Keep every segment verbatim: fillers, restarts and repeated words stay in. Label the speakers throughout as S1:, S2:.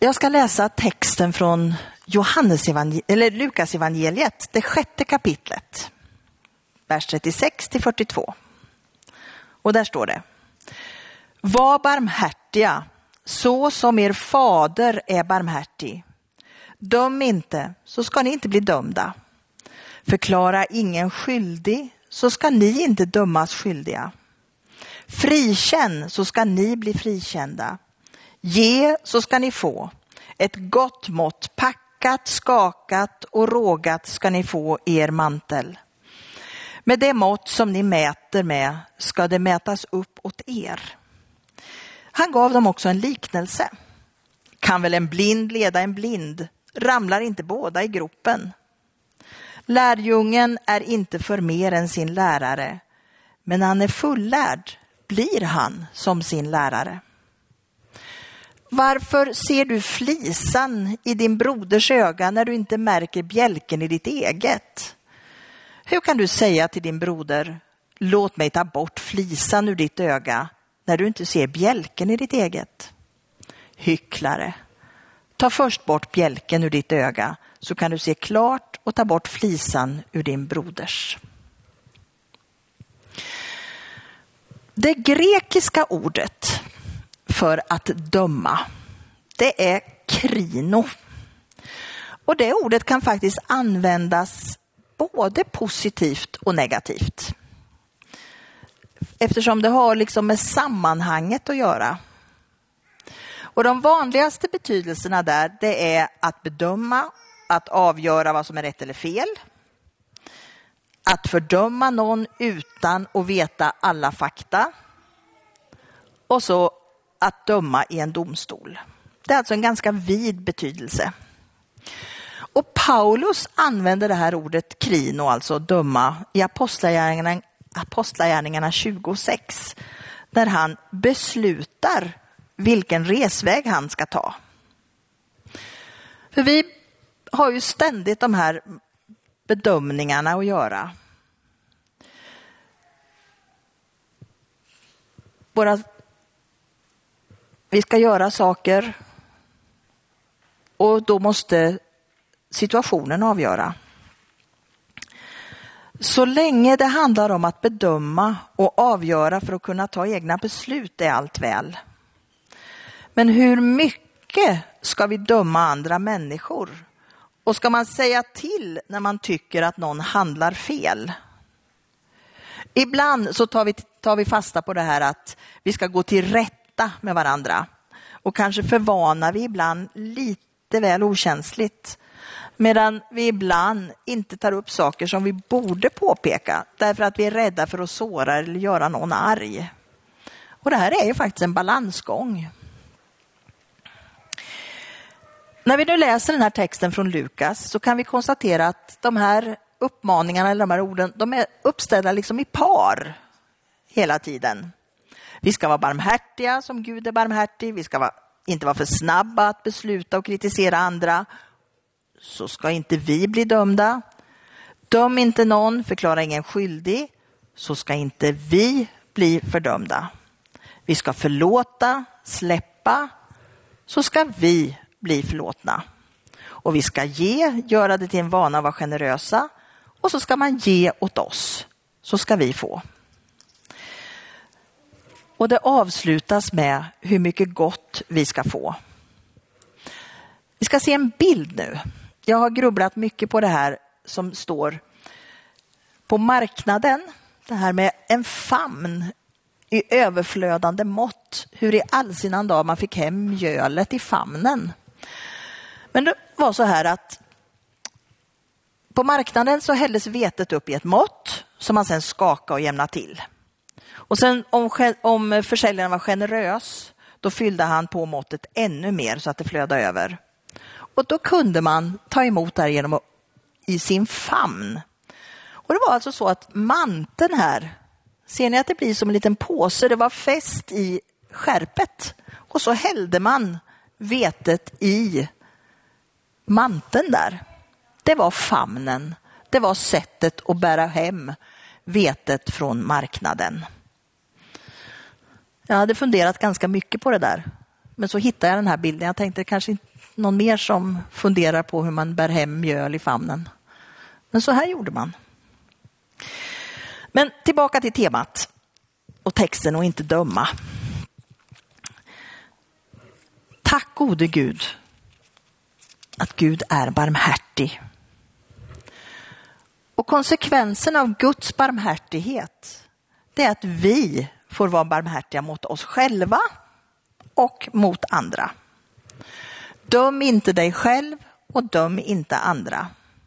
S1: Jag ska läsa texten från Johannes evangel- eller Lukas evangeliet, det sjätte kapitlet, vers trettiosex till fyrtiotvå. Och där står det: Var barmhärtiga, så som er fader är barmhärtig. Döm inte, så ska ni inte bli dömda. Förklara ingen skyldig, så ska ni inte dömas skyldiga. Frikänn, så ska ni bli frikända. Ge, så ska ni få. Ett gott mått, packat, skakat och rågat ska ni få er mantel. Med det mått som ni mäter med ska det mätas upp åt er. Han gav dem också en liknelse. Kan väl en blind leda en blind? Ramlar inte båda i gropen? Lärjungen är inte för mer än sin lärare, men när han är fullärd blir han som sin lärare. Varför ser du flisan i din broders öga när du inte märker bjälken i ditt eget? Hur kan du säga till din broder, låt mig ta bort flisan ur ditt öga, när du inte ser bjälken i ditt eget? Hycklare, ta först bort bjälken ur ditt öga, så kan du se klart och ta bort flisan ur din broders. Det grekiska ordet för att döma, det är krino. Och det ordet kan faktiskt användas både positivt och negativt. Eftersom det har liksom med sammanhanget att göra. Och de vanligaste betydelserna där, det är att bedöma, att avgöra vad som är rätt eller fel. Att fördöma någon utan att veta alla fakta. Och så att döma i en domstol. Det är alltså en ganska vid betydelse. Och Paulus använder det här ordet krino, alltså döma, i Apostlagärningarna, Apostlagärningarna tjugosex. Där han beslutar vilken resväg han ska ta. För vi har ju ständigt de här bedömningarna att göra. Våra, vi ska göra saker och då måste situationen avgöra. Så länge det handlar om att bedöma och avgöra för att kunna ta egna beslut är allt väl. Men hur mycket ska vi döma andra människor? Och ska man säga till när man tycker att någon handlar fel? Ibland så tar vi, tar vi fasta på det här att vi ska gå till rätta med varandra. Och kanske förvanar vi ibland lite väl okänsligt. Medan vi ibland inte tar upp saker som vi borde påpeka. Därför att vi är rädda för att såra eller göra någon arg. Och det här är ju faktiskt en balansgång. När vi nu läser den här texten från Lukas så kan vi konstatera att de här uppmaningarna eller de här orden, de är uppställda liksom i par hela tiden. Vi ska vara barmhärtiga som Gud är barmhärtig. Vi ska vara, inte vara för snabba att besluta och kritisera andra. Så ska inte vi bli dömda. Döm inte någon, förklara ingen skyldig. Så ska inte vi bli fördömda. Vi ska förlåta, släppa. Så ska vi bli förlåtna. Och vi ska ge, göra det till en vana att vara generösa. Och så ska man ge åt oss. Så ska vi få. Och det avslutas med hur mycket gott vi ska få. Vi ska se en bild nu. Jag har grubblat mycket på det här som står på marknaden. Det här med en famn i överflödande mått. Hur i all sin dag man fick hem mjölet i famnen. Men det var så här att på marknaden så hälldes vetet upp i ett mått som man sen skakade och jämnade till. Och sen om, om försäljaren var generös, då fyllde han på måttet ännu mer så att det flödade över. Och då kunde man ta emot det här genom att, i sin famn. Och det var alltså så att manteln här, ser ni att det blir som en liten påse, det var fäst i skärpet. Och så hällde man vetet i manteln där. Det var famnen. Det var sättet att bära hem vetet från marknaden. Jag hade funderat ganska mycket på det där. Men så hittade jag den här bilden. Jag tänkte kanske någon mer som funderar på hur man bär hem mjöl i famnen. Men så här gjorde man. Men tillbaka till temat och texten och inte döma. Tack gode Gud att Gud är barmhärtig. Och konsekvensen av Guds barmhärtighet, det är att vi får vara barmhärtiga mot oss själva och mot andra. Döm inte dig själv och döm inte andra.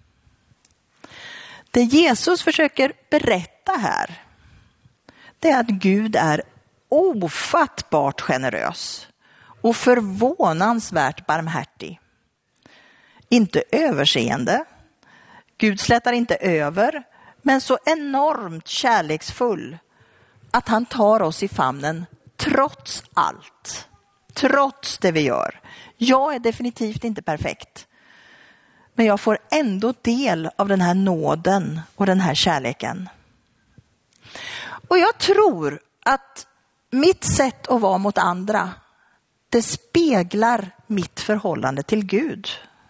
S1: Det Jesus försöker berätta här, det är att Gud är ofattbart generös och förvånansvärt barmhärtig. Inte överseende. Gud slätar inte över, men så enormt kärleksfull att han tar oss i famnen trots allt. Trots det vi gör. Jag är definitivt inte perfekt. Men jag får ändå del av den här nåden och den här kärleken. Och jag tror att mitt sätt att vara mot andra, det speglar mitt förhållande till Gud.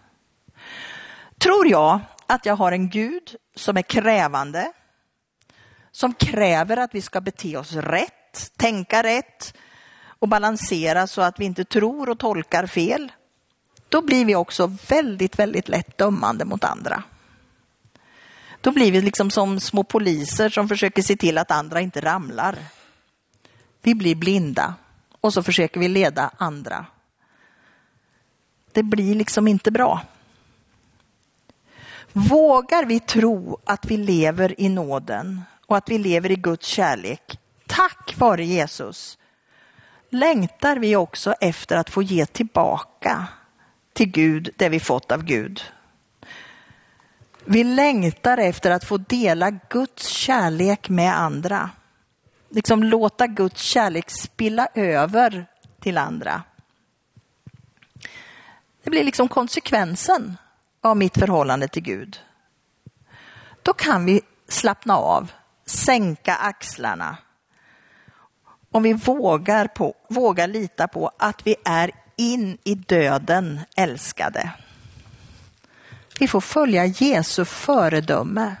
S1: Tror jag att jag har en Gud som är krävande, som kräver att vi ska bete oss rätt, tänka rätt och balansera så att vi inte tror och tolkar fel, då blir vi också väldigt, väldigt lätt dömande mot andra. Då blir vi liksom som små poliser som försöker se till att andra inte ramlar. Vi blir blinda och så försöker vi leda andra. Det blir liksom inte bra. Vågar vi tro att vi lever i nåden och att vi lever i Guds kärlek tack vare Jesus, längtar vi också efter att få ge tillbaka till Gud det vi fått av Gud. Vi längtar efter att få dela Guds kärlek med andra. Liksom låta Guds kärlek spilla över till andra. Det blir liksom konsekvensen av mitt förhållande till Gud. Då kan vi slappna av, sänka axlarna. Om vi vågar, på, vågar lita på att vi är in i döden älskade. Vi får följa Jesu föredöme.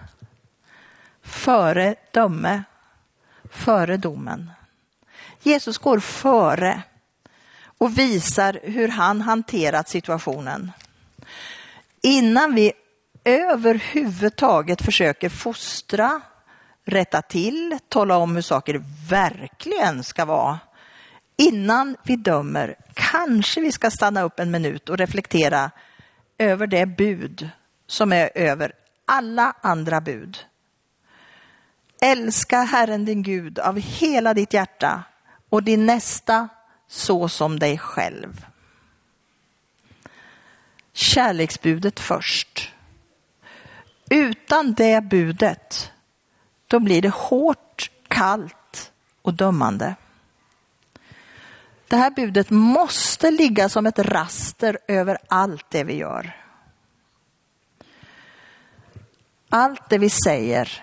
S1: Föredöme. Före domen. Jesus går före och visar hur han hanterat situationen. Innan vi överhuvudtaget försöker fostra, rätta till, tala om hur saker verkligen ska vara. Innan vi dömer, kanske vi ska stanna upp en minut och reflektera över det bud som är över alla andra bud. Älska Herren din Gud av hela ditt hjärta och din nästa så som dig själv. Kärleksbudet först. Utan det budet, då blir det hårt, kallt och dömande. Det här budet måste ligga som ett raster över allt det vi gör. Allt det vi säger.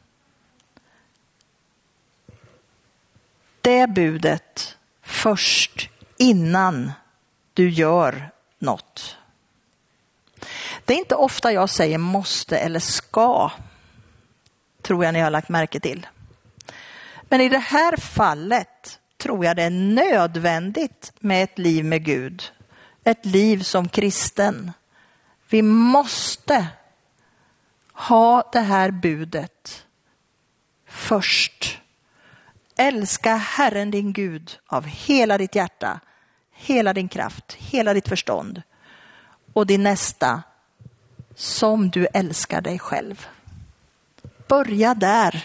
S1: Det budet först innan du gör något. Det är inte ofta jag säger måste eller ska, tror jag ni har lagt märke till. Men i det här fallet tror jag det är nödvändigt med ett liv med Gud. Ett liv som kristen. Vi måste ha det här budet först. Älska Herren din Gud av hela ditt hjärta, hela din kraft, hela ditt förstånd och din nästa som du älskar dig själv. Börja där.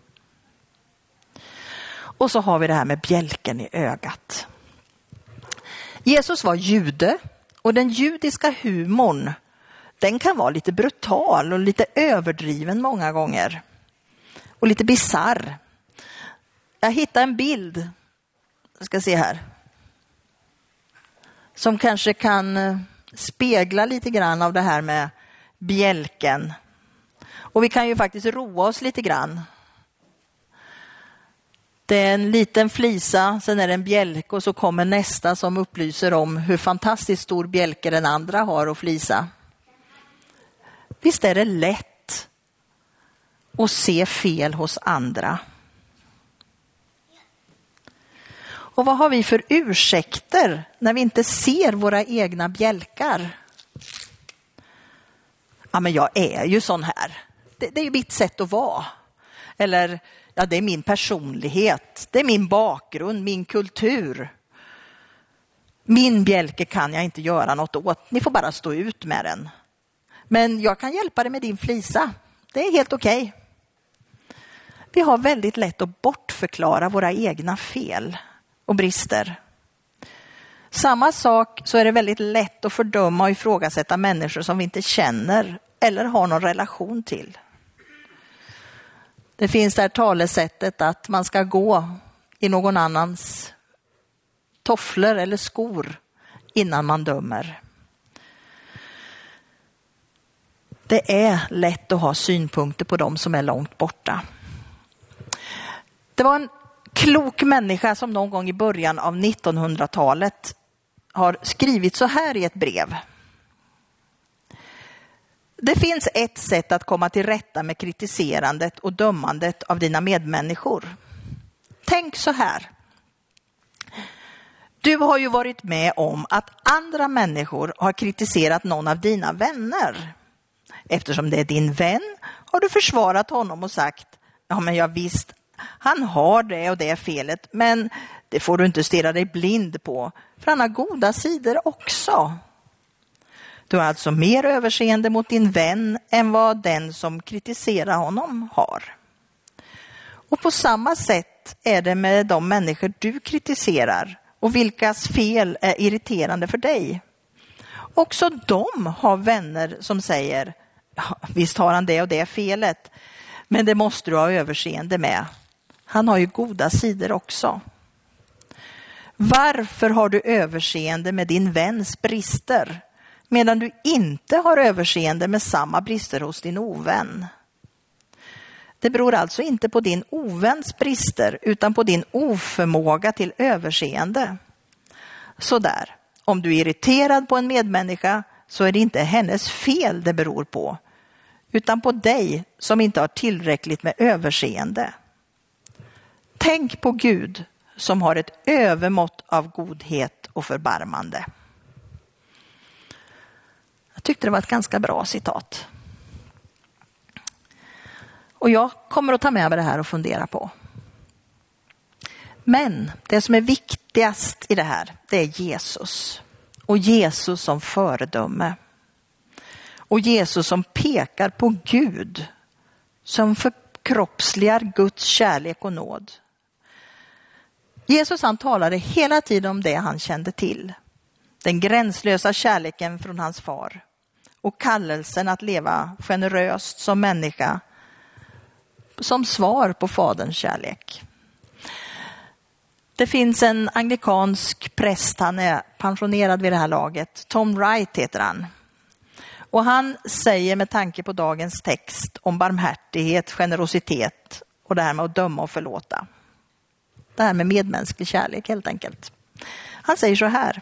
S1: Och så har vi det här med bjälken i ögat. Jesus var jude och den judiska humorn, den kan vara lite brutal och lite överdriven många gånger. Och lite bizarr. Jag hittade en bild, jag ska se här, som kanske kan spegla lite grann av det här med bjälken. Och vi kan ju faktiskt roa oss lite grann. Det är en liten flisa, sen är det en bjälke och så kommer nästa som upplyser om hur fantastiskt stor bjälke den andra har att flisa. Visst är det lätt att se fel hos andra. Och vad har vi för ursäkter när vi inte ser våra egna bjälkar? Ja, men jag är ju sån här. Det, det är ju mitt sätt att vara. Eller, ja, det är min personlighet. Det är min bakgrund, min kultur. Min bjälke kan jag inte göra något åt. Ni får bara stå ut med den. Men jag kan hjälpa dig med din flisa. Det är helt okej. Vi har väldigt lätt att bortförklara våra egna fel och brister. Samma sak så är det väldigt lätt att fördöma och ifrågasätta människor som vi inte känner eller har någon relation till. Det finns där talesättet att man ska gå i någon annans tofflor eller skor innan man dömer. Det är lätt att ha synpunkter på dem som är långt borta. Det var en klok människa som någon gång i början av nittonhundratalet har skrivit så här i ett brev. Det finns ett sätt att komma till rätta med kritiserandet och dömandet av dina medmänniskor. Tänk så här. Du har ju varit med om att andra människor har kritiserat någon av dina vänner. Eftersom det är din vän har du försvarat honom och sagt, ja men jag visst, han har det och det är felet, men det får du inte stirra dig blind på, för han har goda sidor också. Du har alltså mer överseende mot din vän än vad den som kritiserar honom har. Och på samma sätt är det med de människor du kritiserar och vilkas fel är irriterande för dig. Också de har vänner som säger, ja, visst har han det och det felet, men det måste du ha överseende med. Han har ju goda sidor också. Varför har du överseende med din väns brister medan du inte har överseende med samma brister hos din ovän? Det beror alltså inte på din oväns brister utan på din oförmåga till överseende. Så där, om du är irriterad på en medmänniska så är det inte hennes fel det beror på, utan på dig som inte har tillräckligt med överseende. Tänk på Gud som har ett övermått av godhet och förbarmande. Jag tyckte det var ett ganska bra citat. Och jag kommer att ta med mig det här och fundera på. Men det som är viktigast i det här, det är Jesus. Och Jesus som föredöme. Och Jesus som pekar på Gud. Som förkroppsligar Guds kärlek och nåd. Jesus han talade hela tiden om det han kände till. Den gränslösa kärleken från hans far. Och kallelsen att leva generöst som människa. Som svar på faderns kärlek. Det finns en anglikansk präst, han är pensionerad vid det här laget. Tom Wright heter han. Och han säger med tanke på dagens text om barmhärtighet, generositet och det här med att döma och förlåta. Det här med medmänsklig kärlek helt enkelt. Han säger så här.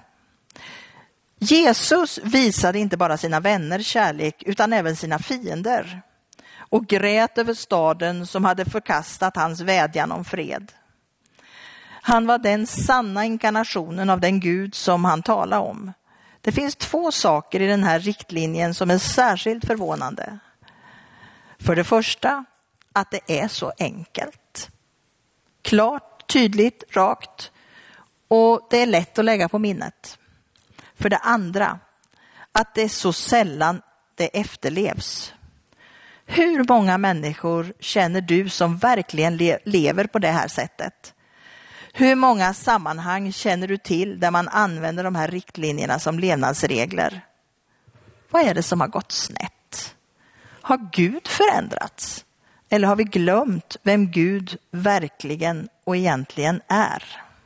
S1: Jesus visade inte bara sina vänner kärlek utan även sina fiender. Och grät över staden som hade förkastat hans vädjan om fred. Han var den sanna inkarnationen av den Gud som han talade om. Det finns två saker i den här riktlinjen som är särskilt förvånande. För det första, att det är så enkelt. Klart, tydligt, rakt. Och det är lätt att lägga på minnet. För det andra, att det är så sällan det efterlevs. Hur många människor känner du som verkligen le- lever på det här sättet? Hur många sammanhang känner du till där man använder de här riktlinjerna som levnadsregler? Vad är det som har gått snett? Har Gud förändrats? Eller har vi glömt vem Gud verkligen och egentligen är?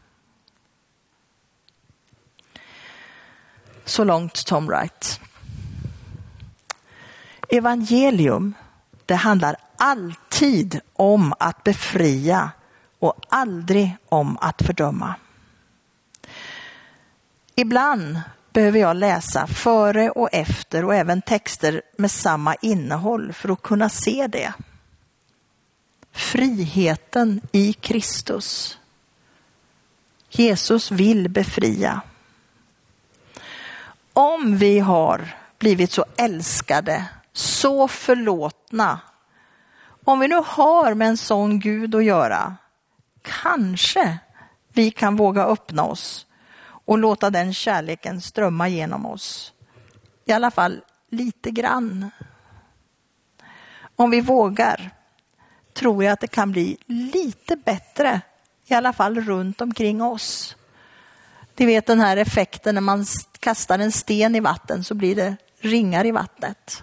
S1: Så långt Tom Wright. Evangelium, det handlar alltid om att befria och aldrig om att fördöma. Ibland behöver jag läsa före och efter och även texter med samma innehåll för att kunna se det. Friheten i Kristus. Jesus vill befria. Om vi har blivit så älskade, så förlåtna, om vi nu har med en sån Gud att göra, kanske vi kan våga öppna oss och låta den kärleken strömma genom oss. I alla fall lite grann. Om vi vågar tror jag att det kan bli lite bättre, i alla fall runt omkring oss. Du vet den här effekten när man kastar en sten i vatten så blir det ringar i vattnet.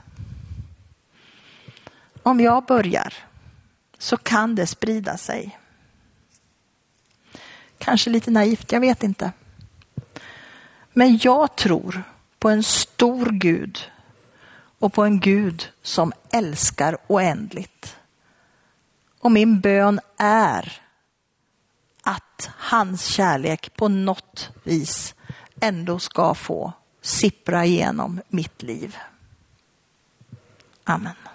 S1: Om jag börjar så kan det sprida sig. Kanske lite naivt, jag vet inte. Men jag tror på en stor Gud och på en Gud som älskar oändligt. Och min bön är att hans kärlek på något vis ändå ska få sippra igenom mitt liv. Amen.